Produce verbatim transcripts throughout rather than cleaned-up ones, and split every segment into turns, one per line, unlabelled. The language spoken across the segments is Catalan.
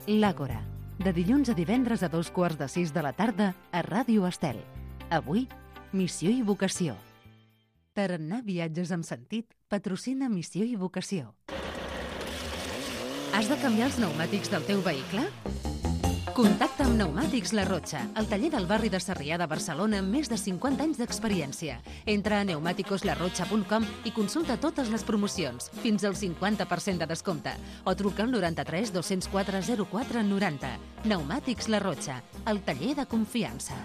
L'Àgora, de dilluns a divendres a dos quarts de sis de la tarda a Ràdio Estel. Avui, Missió i Vocació. Tarannà Viatges amb Sentit patrocina Missió i Vocació. Has de canviar els pneumàtics del teu vehicle? Contacta amb Pneumàtics La Rotxa, el taller del barri de Sarrià de Barcelona amb més de cinquanta anys d'experiència. Entra a pneumáticos la rotxa punt com i consulta totes les promocions, fins al cinquanta per cent de descompte, o truca al noranta-tres dos-cents quatre zero quatre noranta. Pneumàtics La Rotxa, el taller de confiança.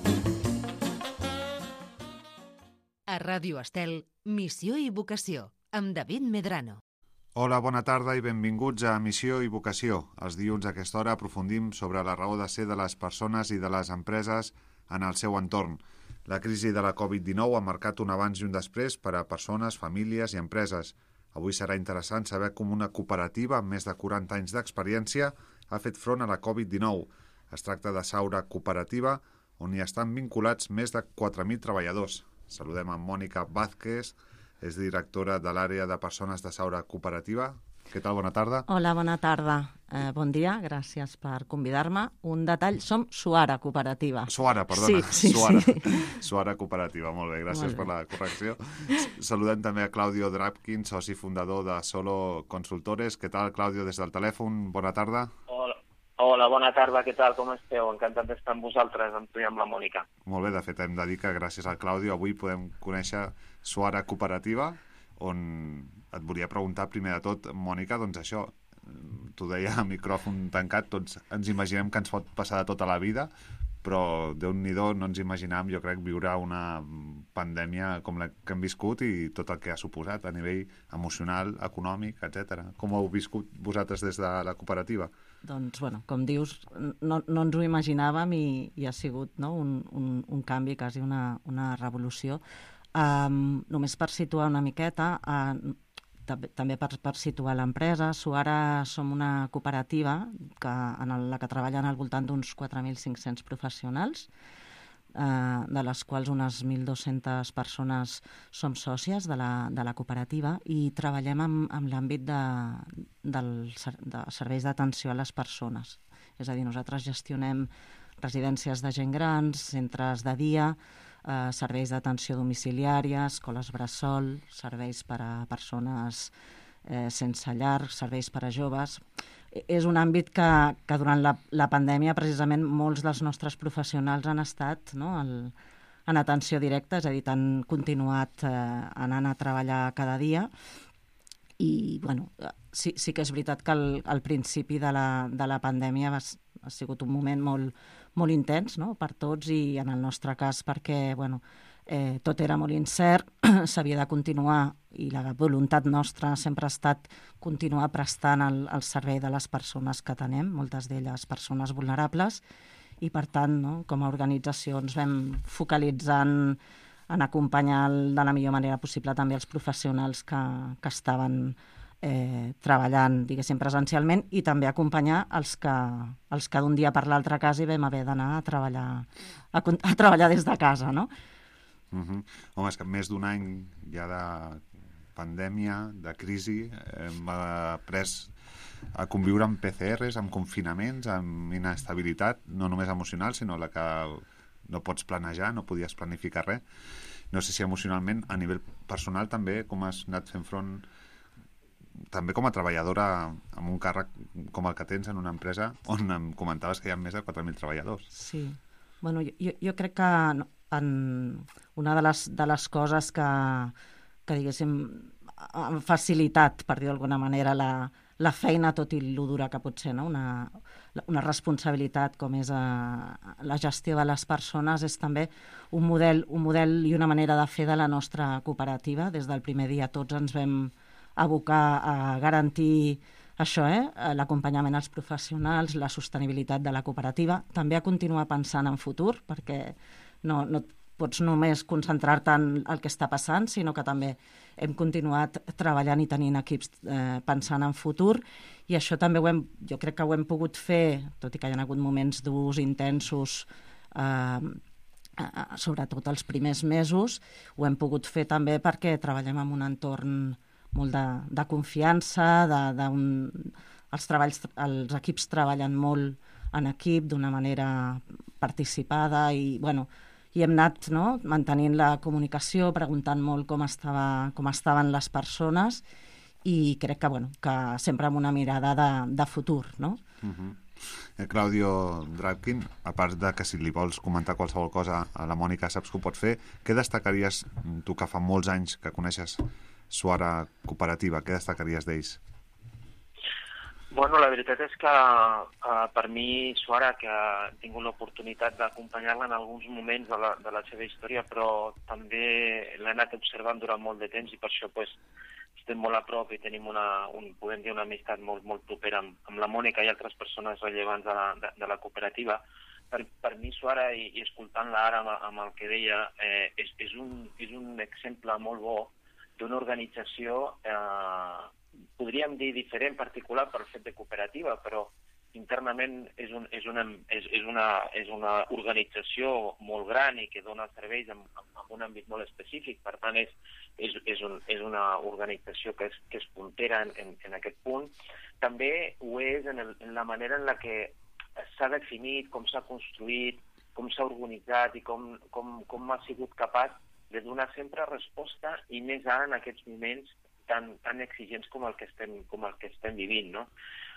A Ràdio Estel, Missió i Vocació, amb David Medrano.
Hola, bona tarda i benvinguts a Missió i Vocació. Els dilluns a aquesta hora aprofundim sobre la raó de ser de les persones i de les empreses en el seu entorn. La crisi de la covid dinou ha marcat un abans i un després per a persones, famílies i empreses. Avui serà interessant saber com una cooperativa amb més de quaranta anys d'experiència ha fet front a la covid dinou. Es tracta de Saura Cooperativa, on hi estan vinculats més de quatre mil treballadors. Saludem a Mònica Vázquez, és directora de l'àrea de persones de Saura Cooperativa. Què tal? Bona tarda.
Hola, bona tarda. Eh, bon dia, gràcies per convidar-me. Un detall, som Suara Cooperativa.
Suara, perdona.
Sí, sí,
Suara.
sí.
Suara Cooperativa, molt bé, gràcies
Molt bé.
per la correcció. Saludem també a Claudio Drapkin, soci fundador de Solo Consultores. Què tal, Claudio, des del telèfon? Bona tarda.
Hola, Hola bona tarda, què tal, com esteu? Encantat d'estar amb vosaltres, amb tu i amb la Mònica.
Molt bé, de fet, hem de dir que gràcies al Claudio avui podem conèixer Suara Cooperativa, on et volia preguntar primer de tot, Mònica, doncs això, t'ho deia a micròfon tancat, tots ens imaginem que ens pot passar de tota la vida, però Déu-n'hi-do, no ens imaginàvem, jo crec, viure una pandèmia com la que hem viscut i tot el que ha suposat a nivell emocional, econòmic, etcètera. Com ho heu viscut vosaltres des de la cooperativa?
Doncs, bueno, com dius, no, no ens ho imaginàvem i, i ha sigut, no, un, un, un canvi, quasi una, una revolució. Um, només per situar una miqueta, uh, també, també per, per situar l'empresa, Suara som una cooperativa que, en el, la que treballen al voltant d'uns quatre mil cinc-cents professionals, uh, de les quals unes mil dues-centes persones som sòcies de la, de la cooperativa i treballem amb, amb l'àmbit de, del, de serveis d'atenció a les persones. És a dir, nosaltres gestionem residències de gent grans, centres de dia, Uh, serveis d'atenció domiciliària, escoles bressol, serveis per a persones eh, sense llar, serveis per a joves. És un àmbit que, que durant la, la pandèmia precisament molts dels nostres professionals han estat, no, el, en atenció directa, és a dir, han continuat eh, anant a treballar cada dia. I bueno, sí, sí que és veritat que al, al principi de la, de la pandèmia va, ha sigut un moment molt, molt intens, no?, per tots i en el nostre cas perquè bueno, eh, tot era molt incert, s'havia de continuar i la voluntat nostra sempre ha estat continuar prestant el, el servei de les persones que tenem, moltes d'elles persones vulnerables, i per tant, no, com a organització ens vam focalitzant en acompanyar de la millor manera possible també els professionals que, que estaven eh, treballant, diguéssim, presencialment i també acompanyar els que, els que d'un dia per l'altre quasi vam haver d'anar a treballar, a, a treballar des de casa, no?
Uh-huh. Home, és que més d'un any ja de pandèmia, de crisi, hem après a conviure amb P C Rs, amb confinaments, amb inestabilitat, no només emocional, sinó la que no pots planejar, no podies planificar res. No sé si emocionalment, a nivell personal també, com has anat fent front, també com a treballadora amb un càrrec com el que tens en una empresa on em comentaves que hi ha més de quatre mil treballadors.
Sí. Bueno, jo, jo crec que en una de les, de les coses que, que diguéssim, han facilitat, per dir d'alguna manera, la, la feina, tot i lo dura que pot ser, no? una, una responsabilitat com és a, la gestió de les persones, és també un model, un model i una manera de fer de la nostra cooperativa. Des del primer dia tots ens vam abocar a garantir això, eh? l'acompanyament als professionals, la sostenibilitat de la cooperativa, també a continuar pensant en futur, perquè no, no pots només concentrar-te en el que està passant, sinó que també hem continuat treballant i tenint equips eh, pensant en futur, i això també ho hem, jo crec que ho hem pogut fer, tot i que hi ha hagut moments durs, intensos, eh, sobretot els primers mesos, ho hem pogut fer també perquè treballem en un entorn molt de, de confiança, de, de un, els, treballs, els equips treballen molt en equip d'una manera participada i, bueno, i hem anat, no?, mantenint la comunicació, preguntant molt com, estava, com estaven les persones i crec que, bueno, que sempre amb una mirada de, de futur, no?
Uh-huh. Eh, Claudio Drapkin, a part de que si li vols comentar qualsevol cosa a la Mònica saps que ho pot fer, què destacaries, tu que fa molts anys que coneixes Suara Cooperativa, què destacaries d'ells?
Bueno, la veritat és que uh, per mi Suara, que ha tingut l'oportunitat d'acompanyar-la en alguns moments de la, de la seva història, però també l'he anat observant durant molt de temps i per això pues, estem molt a prop i tenim una, un, podem dir una amistat molt, molt propera amb, amb la Mònica i altres persones rellevants de la, de, de la cooperativa. Per, per mi Suara, i, i escoltant-la ara amb, amb el que deia, eh, és, és, un, és un exemple molt bo d'una organització, eh, podríem dir diferent, particular pel fet de cooperativa, però internament és, un, és, una, és, és, una, és una organització molt gran i que dona serveis en, en un àmbit molt específic. Per tant, és, és, és, un, és una organització que és, que és puntera en, en, en aquest punt. També ho és en, el, en la manera en la que s'ha definit, com s'ha construït, com s'ha organitzat i com, com, com ha sigut capaç de donar sempre resposta i més ara en aquests moments tan, tan exigents com el que estem, com el que estem vivint, no?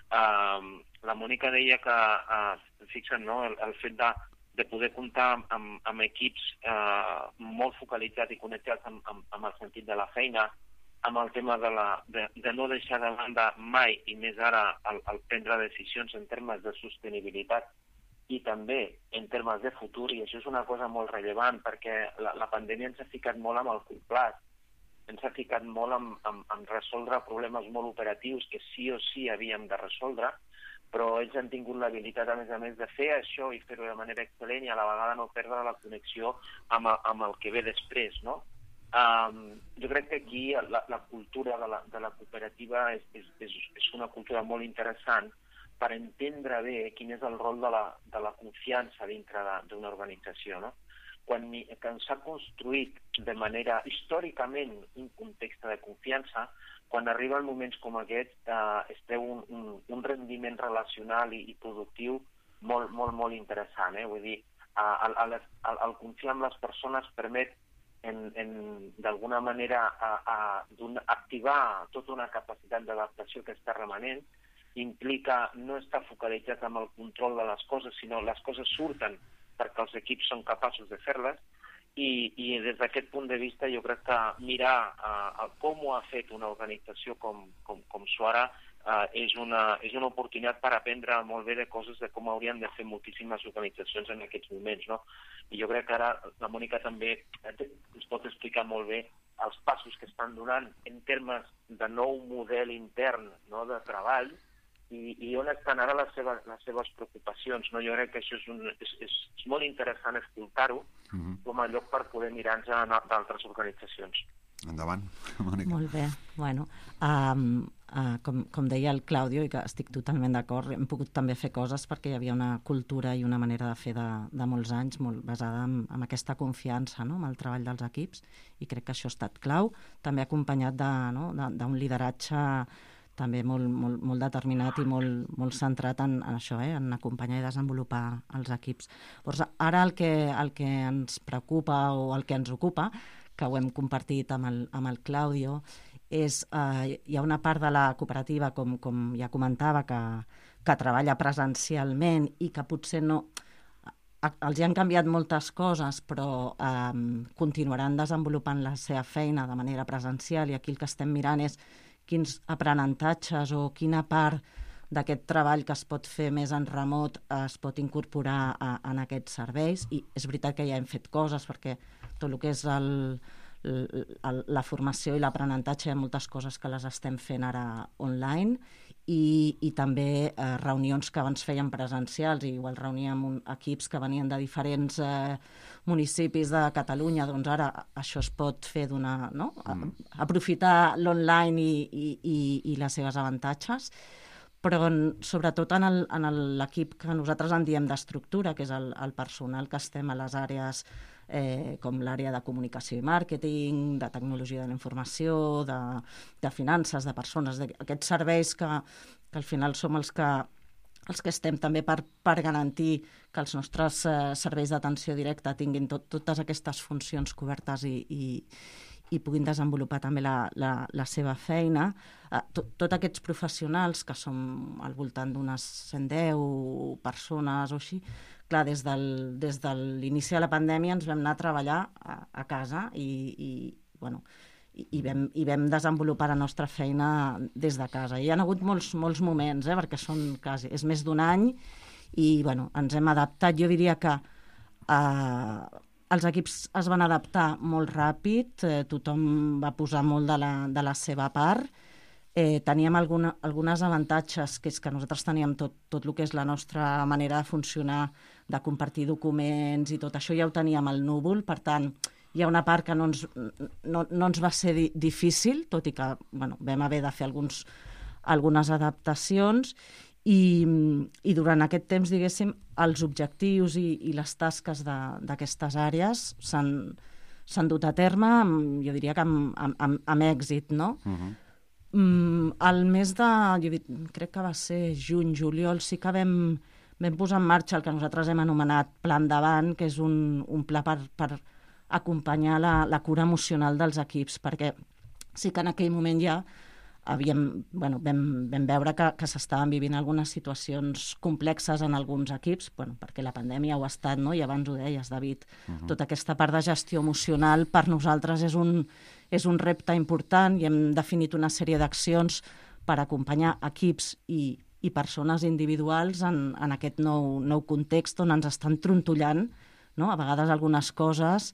Uh, la Mònica deia que, uh, fixa't, no? el, el fet de, de poder comptar amb, amb equips uh, molt focalitzats i connectats amb, amb, amb el sentit de la feina, amb el tema de, la, de, de no deixar de banda mai, i més ara, el, el prendre decisions en termes de sostenibilitat i també en termes de futur, i això és una cosa molt rellevant perquè la, la pandèmia ens ha ficat molt amb el complat, ens ha ficat molt en, en, en resoldre problemes molt operatius que sí o sí havíem de resoldre, però ells han tingut l'habilitat, a més a més, de fer això i fer-ho de manera excel·lent i a la vegada no perdre la connexió amb, amb el que ve després, no? Um, jo crec que aquí la, la cultura de la, de la cooperativa és, és, és, és una cultura molt interessant per entendre bé quin és el rol de la, de la confiança dintre d'una organització, no? Quan, quan s'ha construït de manera històricament un context de confiança, quan arriben moments com aquests, eh, es té un, un, un rendiment relacional i, i productiu molt, molt, molt interessant. Eh? Vull dir, eh, el, el, el confiar en les persones permet d'alguna manera a, a, activar tota una capacitat d'adaptació que està remanent, implica no estar focalitzat en el control de les coses, sinó les coses surten perquè els equips són capaços de fer-les, i, i des d'aquest punt de vista jo crec que mirar uh, com ho ha fet una organització com, com, com Suara uh, és, una, és una oportunitat per aprendre molt bé de coses de com haurien de fer moltíssimes organitzacions en aquests moments, no? I jo crec que ara la Mònica també ens pot explicar molt bé els passos que estan donant en termes de nou model intern, no?, de treball, I, i on estan ara les seves, les seves preocupacions, no? Jo crec que això és, un, és, és, és molt interessant escoltar-ho uh-huh. com a lloc per poder mirar-nos a d'altres organitzacions.
Endavant, Mònica.
Molt bé. Bueno, um, uh, com, com deia el Claudio, i que estic totalment d'acord, hem pogut també fer coses perquè hi havia una cultura i una manera de fer de, de molts anys molt basada en, en aquesta confiança, no?, en el treball dels equips, i crec que això ha estat clau, també acompanyat de, no?, d'un lideratge també molt, molt, molt determinat i molt, molt centrat en, en això, eh? en acompanyar i desenvolupar els equips. Llavors, ara el que, el que ens preocupa o el que ens ocupa, que ho hem compartit amb el, amb el Claudio, és eh, hi ha una part de la cooperativa, com, com ja comentava, que, que treballa presencialment i que potser no... els hi han canviat moltes coses, però eh, continuaran desenvolupant la seva feina de manera presencial, i aquí el que estem mirant és quins aprenentatges o quina part d'aquest treball que es pot fer més en remot es pot incorporar a, en aquests serveis. I és veritat que ja hem fet coses, perquè tot el que és el, el, la formació i l'aprenentatge, hi ha moltes coses que les estem fent ara online, i, i també eh, reunions que abans feien presencials, i igual reuníem un, equips que venien de diferents eh, municipis de Catalunya, doncs ara això es pot fer d'una... no? Mm. Aprofitar l'online i, i, i, i les seves avantatges, però en, sobretot en, en l'equip que nosaltres en diem d'estructura, que és el, el personal que estem a les àrees eh, com l'àrea de comunicació i màrqueting, de tecnologia de la informació, de, de finances, de persones, de, aquests serveis que, que al final som els que els que estem també per, per garantir que els nostres eh, serveis d'atenció directa tinguin tot, totes aquestes funcions cobertes i, i, i puguin desenvolupar també la, la, la seva feina. Eh, tot, tots aquests professionals, que som al voltant d'unes cent deu persones o així, clar, des, del, des de l'inici de la pandèmia ens vam anar a treballar a, a casa i, i bueno, I vam, i vam desenvolupar la nostra feina des de casa. Hi ha hagut molts, molts moments, eh, perquè són quasi, és més d'un any i bueno, ens hem adaptat. Jo diria que eh, els equips es van adaptar molt ràpid, eh, tothom va posar molt de la, de la seva part. Eh, teníem alguna, algunes avantatges, que és que nosaltres teníem tot, tot el que és la nostra manera de funcionar, de compartir documents i tot això ja ho teníem al núvol, per tant, hi ha una part que no ens, no, no ens va ser di, difícil, tot i que bueno, vam haver de fer alguns, algunes adaptacions i, i durant aquest temps, diguéssim, els objectius i, i les tasques d'aquestes àrees s'han dut a terme, amb, jo diria que amb, amb, amb, amb èxit, no? Uh-huh. Mm, el mes de, jo dic, crec que va ser juny, juliol, sí que vam, vam posar en marxa el que nosaltres hem anomenat Pla Endavant, que és un, un pla per, per acompanyar la, la cura emocional dels equips, perquè sí que en aquell moment ja havíem, bueno, vam, vam veure que, que s'estaven vivint algunes situacions complexes en alguns equips, bueno, perquè la pandèmia ho ha estat, no? I abans ho deies, David, uh-huh. Tota aquesta part de gestió emocional per nosaltres és un, és un repte important i hem definit una sèrie d'accions per acompanyar equips i, i persones individuals en, en aquest nou, nou context on ens estan trontollant, no? A vegades algunes coses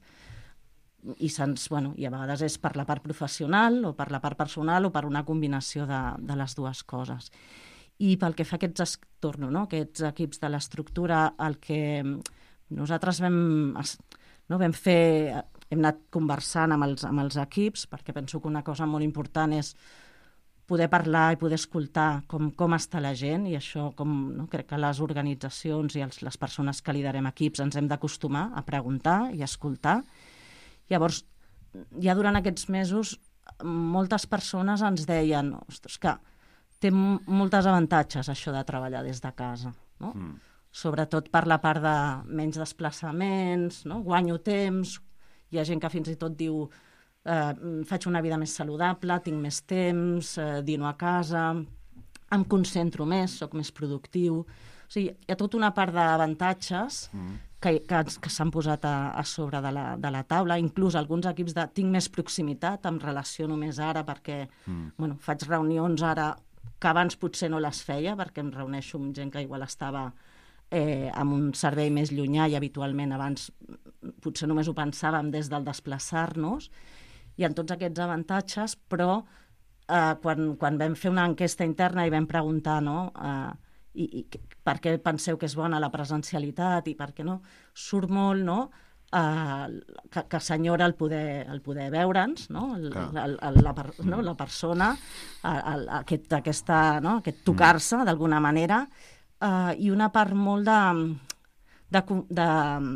i, se'ns, bueno, i a vegades és per la part professional o per la part personal o per una combinació de, de les dues coses. I pel que fa a aquests, torno, no? Aquests equips de l'estructura, el que nosaltres vam, no, vam fer, hem anat conversant amb els, amb els equips, perquè penso que una cosa molt important és poder parlar i poder escoltar com, com està la gent, i això com, no, crec que les organitzacions i els, les persones que liderem equips ens hem d'acostumar a preguntar i a escoltar. Llavors, ja durant aquests mesos, moltes persones ens deien, ostres, que té moltes avantatges això de treballar des de casa, no? Mm. Sobretot per la part de menys desplaçaments, no? Guanyo temps, hi ha gent que fins i tot diu eh, faig una vida més saludable, tinc més temps, eh, dino a casa, em concentro més, sóc més productiu. O sigui, hi ha tota una part d'avantatges mm. que, que, que s'han posat a, a sobre de la, de la taula, inclús alguns equips de tinc més proximitat, em relaciono més ara perquè mm. bueno, faig reunions ara que abans potser no les feia, perquè em reuneixo amb gent que igual estava eh, amb un servei més llunyà i habitualment abans potser només ho pensàvem des del desplaçar-nos. Hi ha tots aquests avantatges, però eh, quan, quan vam fer una enquesta interna i vam preguntar, no, eh, i, i per què penseu que és bona la presencialitat i per què no, surt molt, no, eh, que, que senyora el poder, el poder veure'ns, no, el, el, el, la, per, no, la persona, el, el, aquest, aquesta, no, aquest tocar-se mm. d'alguna manera, eh, i una part molt de... de, de,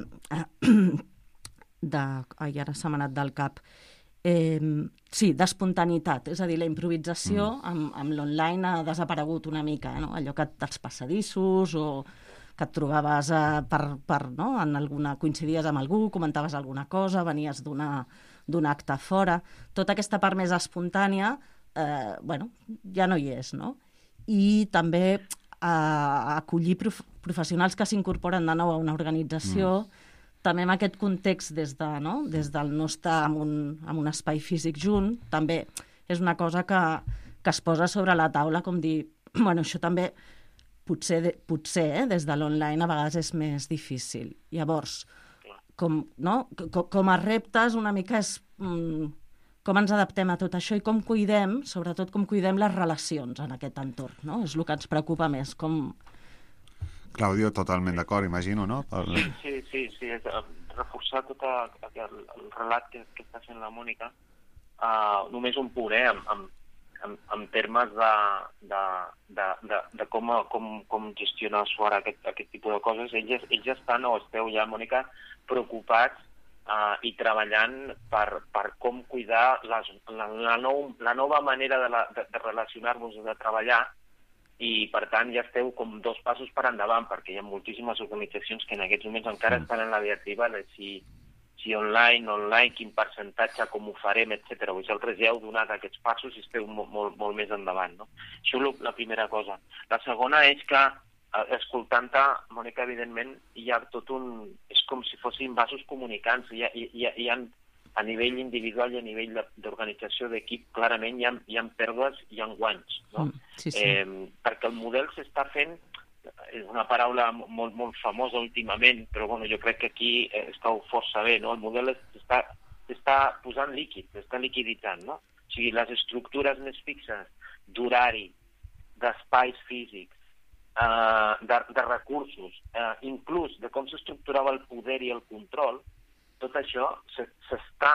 de, de ai, ara s'ha anat del cap, Eh, sí, d'espontaneïtat, és a dir, la improvisació mm. amb, amb l'online ha desaparegut una mica, eh, no? Allò que dels passadissos o que et trobaves eh, per, per, no? en alguna, coincidies amb algú, comentaves alguna cosa, venies d'un acte fora, tota aquesta part més espontània eh, bueno, ja no hi és, no? I també eh, acollir prof professionals que s'incorporen de nou a una organització mm. també en aquest context des, de, no? des del no estar en un, en un espai físic junt, també és una cosa que, que es posa sobre la taula, com dir, bueno, això també potser, potser eh, des de l'online a vegades és més difícil. Llavors, com, no? com, com a reptes una mica és mm, com ens adaptem a tot això i com cuidem, sobretot com cuidem les relacions en aquest entorn, no? És el que ens preocupa més, com...
Claudio, totalment d'acord, imagino, no? El...
Sí, sí, sí, és, uh, reforçar tot el, el, el relat que, que està fent la Mònica, uh, només un punt, eh, en, en, en, en termes de, de, de, de, de com, com, com gestiona Suara aquest, aquest tipus de coses. Ells, ells estan, o esteu ja, Mònica, preocupats uh, i treballant per, per com cuidar les, la, la, nou, la nova manera de, la, de, de relacionar-nos i de treballar, i per tant ja esteu com dos passos per endavant, perquè hi ha moltíssimes organitzacions que en aquests moments encara estan en la diatriba de si, si online, online, quin percentatge, com ho farem, etcètera. Vosaltres ja heu donat aquests passos i esteu molt, molt, molt més endavant, no? Això és la primera cosa. La segona és que, escoltant-te, Mònica, evidentment, hi ha tot un... és com si fossin vasos comunicants. Hi ha, hi ha, hi ha a nivell individual i a nivell d'organització d'equip, clarament hi ha, hi ha pèrdues i hi ha guanys, no?
Sí, sí.
Eh, perquè el model s'està fent, és una paraula molt, molt famosa últimament, però bueno, jo crec que aquí estàu força bé, no? El model s'està posant líquid, s'està liquiditzant, no? O sigui, les estructures més fixes d'horari, d'espais físics, eh, de, de recursos, eh, inclús de com s'estructurava el poder i el control, tot això s'està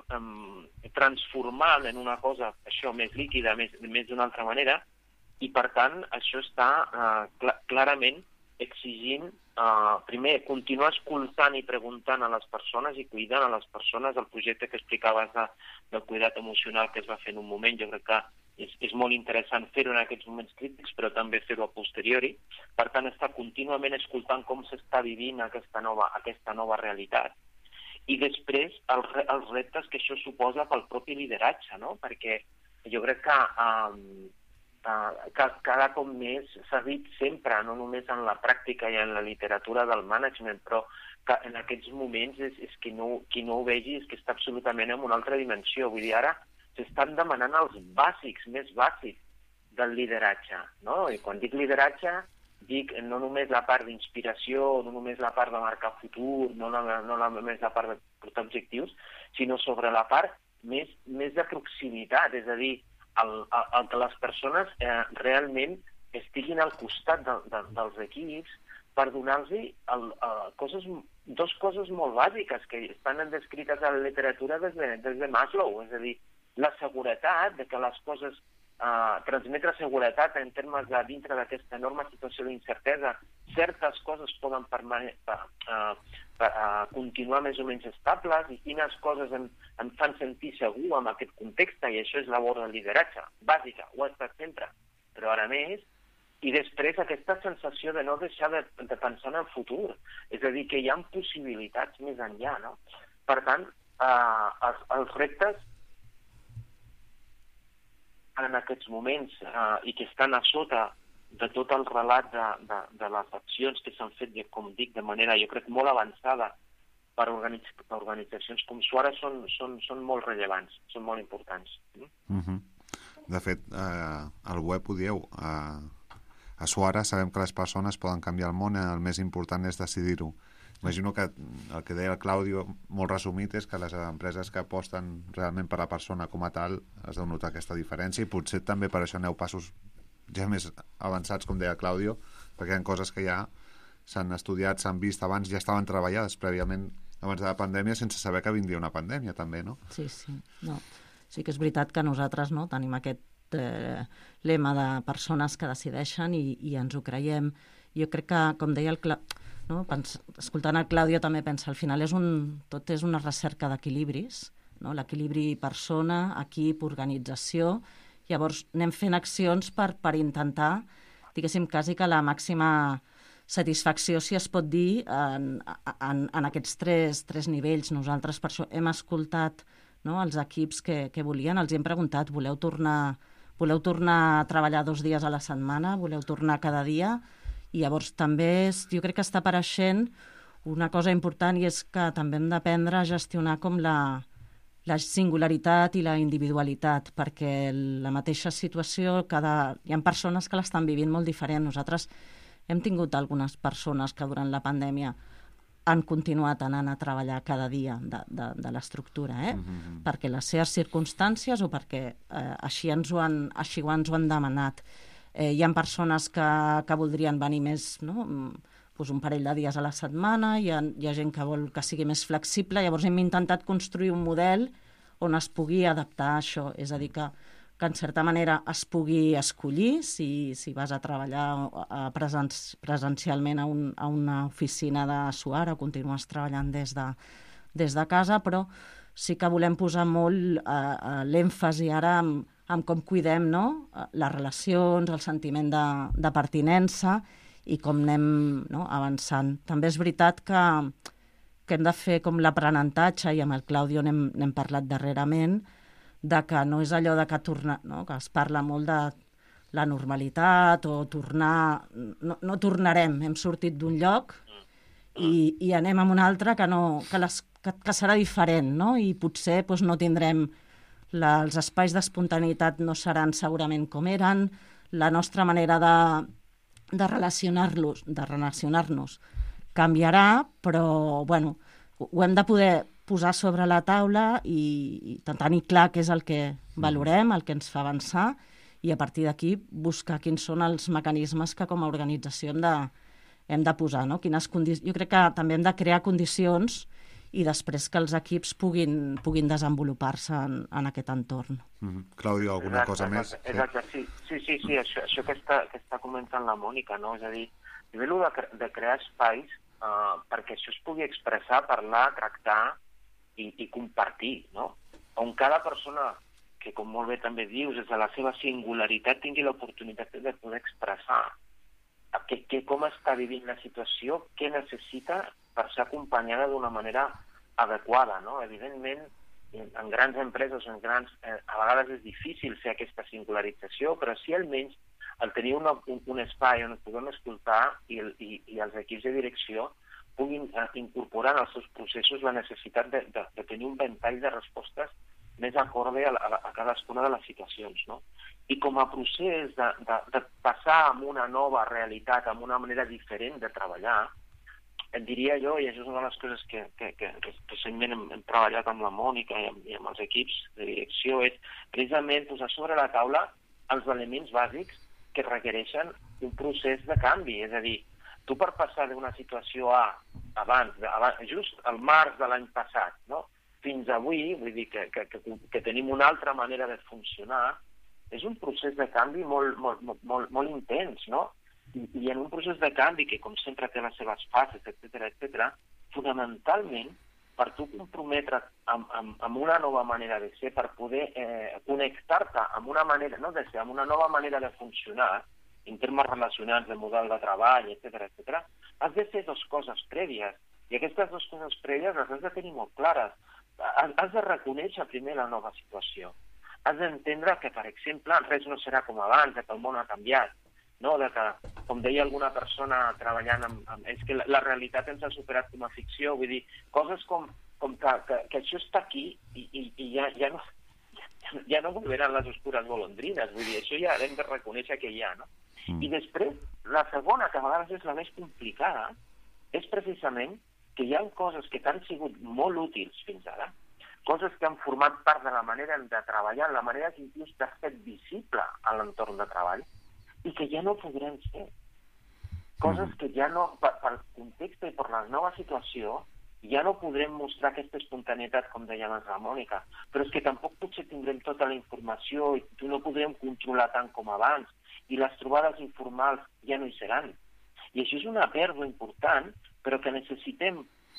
eh, transformant en una cosa, això, més líquida, més, més d'una altra manera, i per tant això està eh, cl clarament exigint, eh, primer, continuar escoltant i preguntant a les persones i cuidant a les persones. El projecte que explicaves de, del cuidat emocional que es va fer en un moment, jo crec que és, és molt interessant fer-ho en aquests moments crítics, però també fer-ho a posteriori. Per tant, està contínuament escoltant com s'està vivint aquesta nova, aquesta nova realitat. I després els, els reptes que això suposa pel propi lideratge, no? Perquè jo crec que, um, uh, que cada cop més s'ha dit sempre, no només en la pràctica i en la literatura del management, però que en aquests moments és, és que no, qui no ho vegi és que està absolutament en una altra dimensió. Vull dir, ara s'estan demanant els bàsics, més bàsics del lideratge, no? I quan dic lideratge dic no només la part d'inspiració, no només la part de marcar futur, no, la, no la, només la part de portar objectius, sinó sobre la part més, més de proximitat, és a dir, el, el, el que les persones eh, realment estiguin al costat de, de, dels equips per donar-los coses, dos coses molt bàsiques que estan descrites a la literatura des de, des de Maslow, és a dir, la seguretat de que les coses Uh, transmetre seguretat en termes de dintre d'aquesta enorme situació d'incertesa, certes coses poden uh, uh, continuar més o menys estables i quines coses em, em fan sentir segur en aquest context, i això és labor de lideratge, bàsica, ho ha estat sempre, però ara més. I després aquesta sensació de no deixar de, de pensar en el futur, és a dir, que hi ha possibilitats més enllà, no? Per tant, uh, els, els reptes en aquests moments eh, i que estan a sota de tot el relat de, de, de les accions que s'han fet, com dic, de manera, jo crec, molt avançada per, organitz per organitzacions com Suara són, són, són molt rellevants, són molt importants. Mm?
Mm-hmm. De fet, eh, al web ho dieu, eh, a Suara sabem que les persones poden canviar el món, el més important és decidir-ho. Imagino que el que deia el Claudio, molt resumit, és que les empreses que aposten realment per la persona com a tal has de notar aquesta diferència, i potser també per això aneu passos ja més avançats, com deia Claudio, perquè hi ha coses que ja s'han estudiat, s'han vist abans, ja estaven treballades prèviament abans de la pandèmia, sense saber que vindria una pandèmia també, no?
Sí, sí. No. Sí que és veritat que nosaltres, no, tenim aquest eh, lema de persones que decideixen i, i ens ho creiem. Jo crec que, com deia el Claudio, no? Pens, escoltant el Claudio també pensa, al final és un, tot és una recerca d'equilibris, no? L'equilibri persona, equip, organització. Llavors anem fent accions per, per intentar, diguéssim, quasi que la màxima satisfacció, si es pot dir, en, en, en aquests tres, tres nivells. Nosaltres per això hem escoltat, no, els equips que, que volien, els hem preguntat, voleu tornar, voleu tornar a treballar dos dies a la setmana, voleu tornar cada dia? I llavors també és, jo crec que està apareixent una cosa important, i és que també hem d'aprendre a gestionar com la, la singularitat i la individualitat, perquè la mateixa situació, cada, hi ha persones que l'estan vivint molt diferent. Nosaltres hem tingut algunes persones que durant la pandèmia han continuat anant a treballar cada dia de, de, de l'estructura, eh? Mm-hmm. Perquè les seves circumstàncies o perquè eh, així, ens ho han, així ens ho han demanat. Eh, hi ha persones que, que voldrien venir més, no? Pues un parell de dies a la setmana, hi ha, hi ha gent que vol que sigui més flexible, llavors hem intentat construir un model on es pugui adaptar a això, és a dir, que, que en certa manera es pugui escollir si, si vas a treballar a presenci, presencialment a, un, a una oficina de Suara o continues treballant des de, des de casa, però sí que volem posar molt eh, eh, l'èmfasi ara en, en com cuidem, no? Les relacions, el sentiment de, de pertinença i com anem, no? avançant. També és veritat que, que hem de fer com l'aprenentatge, i amb el Claudio n'hem, n'hem parlat darrerament, de que no és allò de que, torna, no? que es parla molt de la normalitat o tornar... No, no tornarem, hem sortit d'un lloc i, i anem a un altre que, no, que, les, que, que serà diferent, no? I potser doncs, no tindrem... La, els espais d'espontaneïtat no seran segurament com eren, la nostra manera de, de relacionar-los, de relacionar-nos canviarà, però bueno, ho hem de poder posar sobre la taula i, i tenir clar què és el que valorem, el que ens fa avançar, i a partir d'aquí buscar quins són els mecanismes que com a organització hem de, hem de posar. No? Quines condi... Jo crec que també hem de crear condicions i després que els equips puguin, puguin desenvolupar-se en, en aquest entorn.
Mm-hmm. Claudio, alguna
exacte,
cosa
exacte,
més?
Exacte, sí, sí, sí, sí això, això que, està, que està comentant la Mònica, no? És a dir, a nivell de, de crear espais uh, perquè això es pugui expressar, parlar, tractar i, i compartir, no? On cada persona, que com molt bé també dius, des de la seva singularitat tingui l'oportunitat de poder expressar que, que com està vivint la situació, què necessita per ser acompanyada d'una manera adequada, no? Evidentment, en grans empreses, en grans, eh, a vegades és difícil fer aquesta singularització, però sí almenys el tenir una, un, un espai on puguem escoltar i, el, i, i els equips de direcció puguin eh, incorporar en els seus processos la necessitat de, de, de tenir un ventall de respostes més acorde a, a, a cadascuna de les situacions, no? I com a procés de, de, de passar a una nova realitat, a una manera diferent de treballar, et diria jo, i això és una de les coses que, que, que, que recentment hem, hem treballat amb la Mònica i amb, i amb els equips de direcció, és precisament posar sobre la taula els elements bàsics que requereixen un procés de canvi. És a dir, tu per passar d'una situació A, abans, abans just al març de l'any passat, no? Fins avui, vull dir que, que, que, que tenim una altra manera de funcionar, és un procés de canvi molt, molt, molt, molt intens, no? I, i en un procés de canvi que, com sempre, té les seves fases, etcètera, etcètera, fonamentalment, per tu comprometre't amb, amb, amb una nova manera de ser, per poder eh, connectar-te amb una manera, no de ser, amb una nova manera de funcionar, en termes relacionats de model de treball, etcètera, etcètera, has de fer dues coses prèvies. I aquestes dues coses prèvies les has de tenir molt clares. Has de reconèixer primer la nova situació. Has d'entendre que, per exemple, res no serà com abans, que el món ha canviat, no? De que, com deia alguna persona treballant amb... amb és que la, la realitat ens ha superat com a ficció, vull dir, coses com, com que, que, que això està aquí i, i, i ja, ja no ja, ja no volveran les oscures golondrines, vull dir, això ja hem de reconèixer que hi ha, no? Mm. I després, la segona, que a vegades és la més complicada, és precisament que hi ha coses que t'han sigut molt útils fins ara, coses que han format part de la manera de treballar, la manera que inclús t'has fet visible a l'entorn de treball, i que ja no podrem ser. Coses que ja no, per, pel context i per la nova situació, ja no podrem mostrar aquesta espontaneïtat, com deia abans la Mònica, però és que tampoc potser tindrem tota la informació i no podrem controlar tant com abans, i les trobades informals ja no hi seran. I això és una pèrdua important, però que necessitem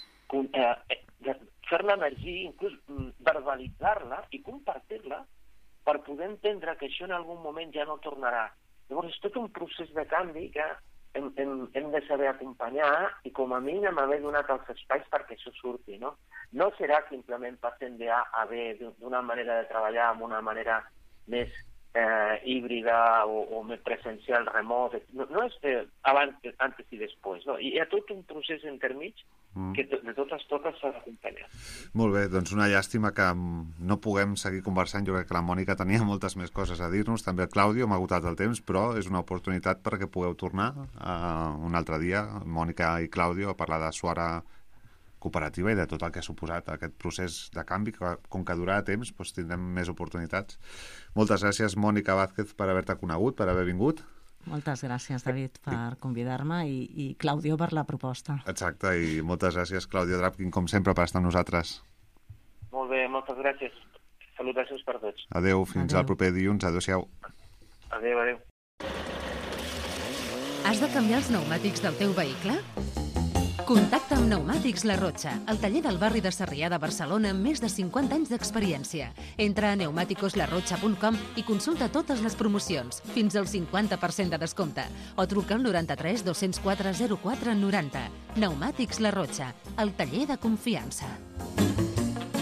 eh, fer-la emergir, inclús verbalitzar-la i compartir-la per poder entendre que això en algun moment ja no tornarà. Llavors és tot un procés de canvi que hem, hem, hem de saber acompanyar i com a mínim hem haver donat els espais perquè això surti, no? No serà simplement passem de A a B d'una manera de treballar amb una manera més Eh, híbrida o, o més presencial, remot, no, no és eh, abans, antes i després, no? I hi ha tot un procés intermig mm. que de totes totes s'ha d'acompanyar.
Molt bé, doncs una llàstima que no puguem seguir conversant. Jo crec que la Mònica tenia moltes més coses a dir-nos, també el Claudio, m'ha agotat el temps, però és una oportunitat perquè pugueu tornar uh, un altre dia, Mònica i Claudio, a parlar de Suara cooperativa i de tot el que ha suposat aquest procés de canvi, que com que durarà temps doncs tindrem més oportunitats. Moltes gràcies, Mònica Vázquez, per haver-te conegut, per haver vingut.
Moltes gràcies, David, per convidar-me i, i Claudio per la proposta.
Exacte, i moltes gràcies, Claudio Drapkin, com sempre, per estar amb nosaltres.
Molt bé, moltes gràcies. Salutacions per tots.
Adéu, fins adéu. Al proper dilluns. Adéu-siau.
Adéu, adéu.
Has de canviar els pneumàtics del teu vehicle? Contacta amb Pneumàtics La Rotxa, el taller del barri de Sarrià de Barcelona amb més de cinquanta anys d'experiència. Entra a pneumáticos la rotxa punt com i consulta totes les promocions, fins al cinquanta per cent de descompte, o truca al noranta-tres dos-cents quatre zero quatre noranta. Pneumàtics La Rotxa, el taller de confiança.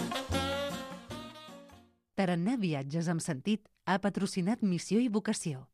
Tarannà Viatges amb Sentit ha patrocinat Missió i Vocació.